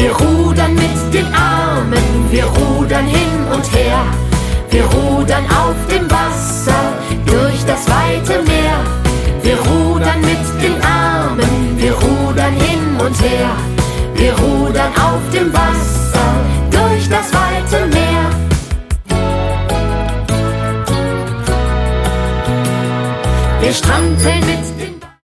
Wir rudern mit den Armen, wir rudern hin und her. Wir rudern auf dem Wasser durch das weite Meer. Wir rudern mit den Armen, wir rudern hin und her. Wir rudern auf dem Wasser